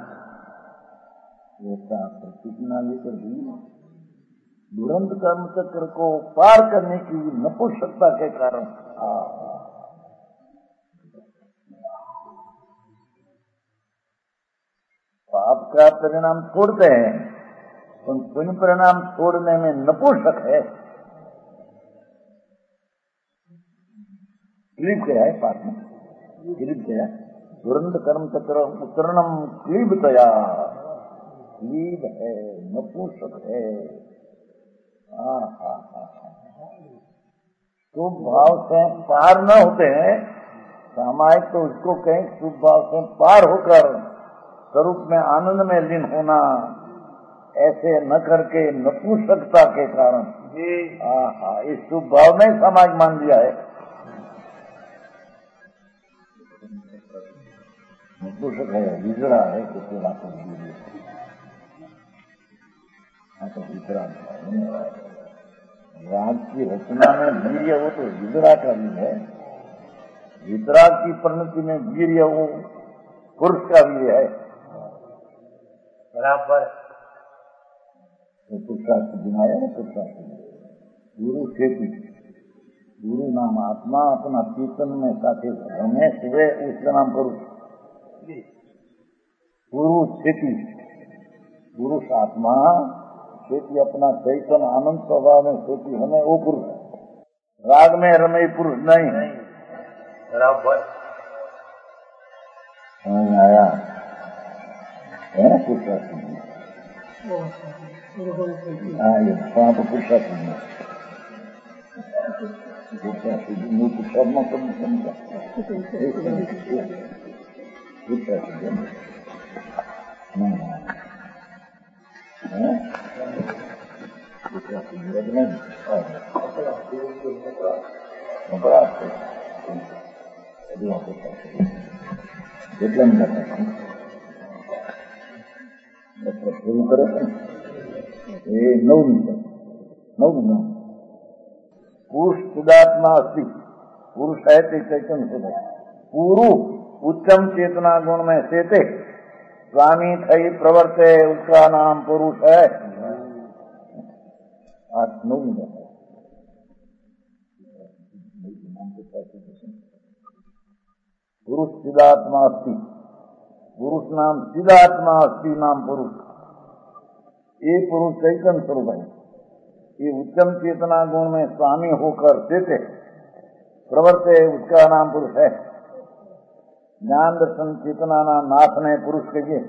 ऐसा प्रतिज्ञा लेकर भी दुरंत कर्म चक्र को पार करने की नपुंसकता के कारण पाप का परिणाम छोड़ते हैं तो पुण्य परिणाम छोड़ने में नपुंसक है. क्लीब गया है पाठ में, क्लीब गया दुरंत कर्म चक्र उत्तरणम क्लीब तया, क्लीब है नपुंसक है. हाँ हाँ हाँ शुभ भाव से पार न होते हैं सामायिक तो उसको कहीं शुभ भाव से पार होकर स्वरूप में आनंद में लीन होना, ऐसे न करके नपुंसकता के कारण जी हाँ हाँ इस शुभ भाव में समाज मान लिया है. नपुंसक है, विजड़ा है कुछ तो विजड़ा राग की रचना में वीर्य वो तो विजड़ा का भी है, विजड़ा की परिणति में वीर्य वो पुरुष का वीर्य है बराबर. पुरुषार्थ दिनाया है पुरुषार्थ गुरु खेती गुरु नाम आत्मा अपना कीर्तन में साथे हमें सुबह उसका नाम पुरुष गुरु खेती पुरुष आत्मा खेती अपना चैतन्य आनंद स्वभाव में खेती हमें वो पुरुष राग में रमे पुरुष नहीं बराबर समझ आया है ना पुरुषार्थ हाँ ये वहाँ पर पुरुषार्थ नहीं पुरुषार्थ नहीं पुरुषार्थ में कम समझा पुरुषार्थ नहीं है पुरुषार्थ नहीं જેટલા કરતા પૂરું કરે છે એ નવનું છે નવનું નામ પુરુષ શુદ્ધાત્મા અસ્તિ પુરુષ है ते चैतन्य शुद्ध पूरु उत्तम चेतना गुण में सेते स्वामी थई प्रवर्ते उसका नाम पुरुष है. आज नवનું पुरुष सिद्धात्मा अस्ति पुरुष नाम सिद्धात्मा अस्ति नाम पुरुष ये पुरुष चैतन्य स्वरूप है. ये उत्तम चेतना गुण में स्वामी होकर देते प्रवर्ते उसका नाम पुरुष है। ज्ञान दर्शन चेतना ना नाथ ने पुरुष कहिए।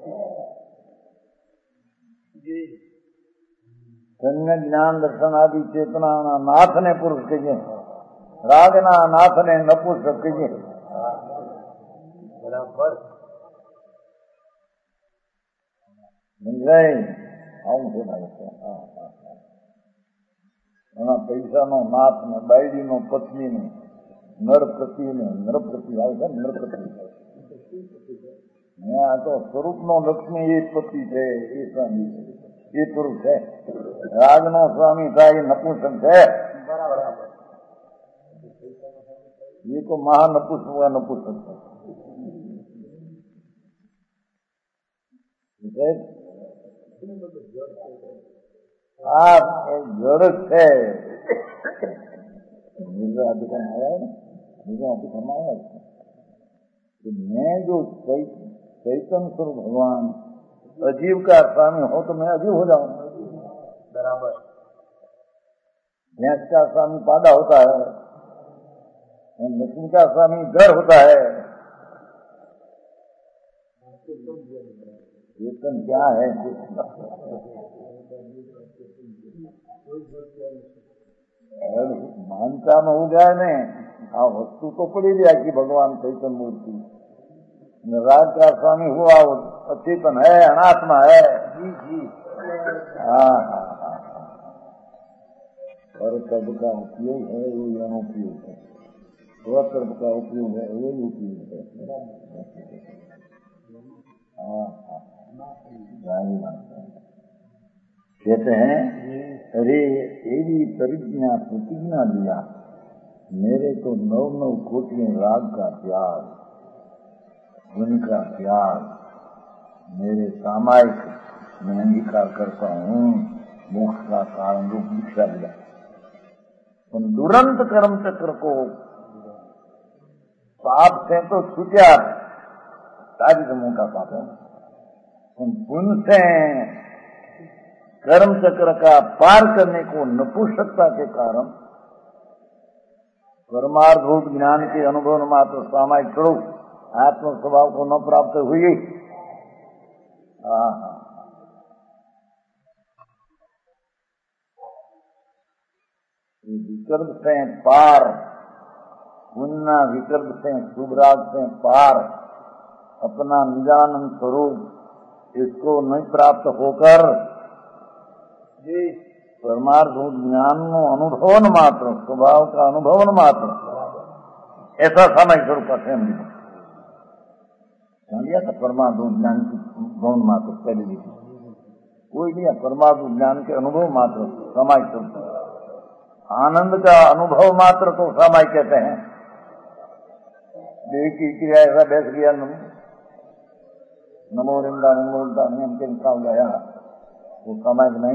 संज्ञ ज्ञान दर्शन आदि चेतना ना नाथ ने पुरुष कहिए। राग ना नाथ ने नपुंसक कहिए। बराबर मिल गए। આવું છે ભાઈ એના પૈસાનો નાથ ને બાયડીનો પત્ની ને નરપતિ ને નરપતિ આવે છે નરપતિ આ તો સ્વરૂપનો લક્ષ્મી એ પતિ છે એ સ્વામી એ પુરુષ છે। રાગનો સ્વામી થાય નપુંસક છે। ये तो महानपुंसक हुआ नपुंसक है। आप जड़ है मुझे अभी कमाया है ना मुझे अभी कमाया है कि मैं जो चैतन्य स्वरूप भगवान अजीव का स्वामी हो तो मैं अजीव हो जाऊंगा। बराबर भैंस का स्वामी पादा होता है, लक्ष्मी का स्वामी घर होता है। चेतन क्या है मानता में हो गया ने आ वस्तु तो पड़ी रहा कि भगवान चैतन्य मूर्ति राज का स्वामी हुआ अचेतन है अनात्मा है। जी जी हाँ हाँ हाँ और कर्म का उपयोग है वो यहाँ उपयोग है, स्वकर्म का उपयोग है वो उपयोग है। हाँ हाँ कहते हैं अरे एवी परिज्ञा प्रतिज्ञा दिया मेरे को नौ नौ कोटि राग का त्याग उनका त्याग मेरे सामायिक में अंगीकार करता हूँ। मोक्ष का कारण रूप दीक्षा दिया उन दुरंत कर्म चक्र को पाप से तो छूटा सारी जमों का पाप है। उन पुण्य से कर्म चक्र का पार करने को नपुंसकता के कारण परमार्थभूत ज्ञान के अनुभव मात्र सामायिक स्वरूप आत्म स्वभाव को न प्राप्त हुई। विकल्प से पार पुण्य विकल्प से शुभराग से पार अपना निजानंद स्वरूप इसको नहीं प्राप्त होकर परमार्थभूत ज्ञान नो अनुभवन मात्र स्वभाव का अनुभवन मात्र ऐसा सामायिक स्वरूप का स्वयं लिया था। परमार्थभूत ज्ञान की गौण मात्र पहले लिखी कोई नहीं है। परमार्थभूत ज्ञान के अनुभव मात्र सामायिक स्वरूप आनंद का अनुभव मात्र को सामायिक कहते हैं। देह की क्रिया ऐसा बैठ गया नमो रिंदा बोलता नियम के निकाल गया वो सामायिक नहीं।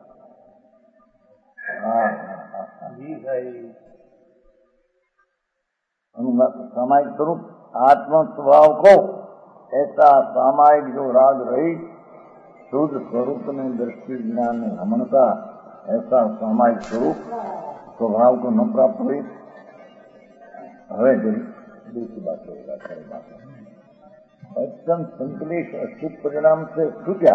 सामायिक स्वरूप आत्म स्वभाव को ऐसा सामायिक जो राग रही शुद्ध स्वरूप में दृष्टि ज्ञान में रमणता ऐसा सामायिक स्वरूप स्वभाव को न प्राप्त हुई। हवे दूसरी बात होगा अत्यंत संकलेश अशुभ परिणाम से छूटा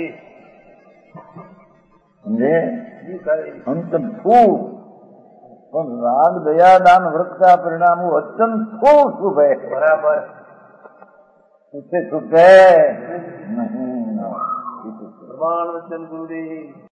समझे अंत फूल पर राग दया दान व्रत का परिणाम वो अत्यंत खूब शुभ है। बराबर उससे छूट गए नहीं।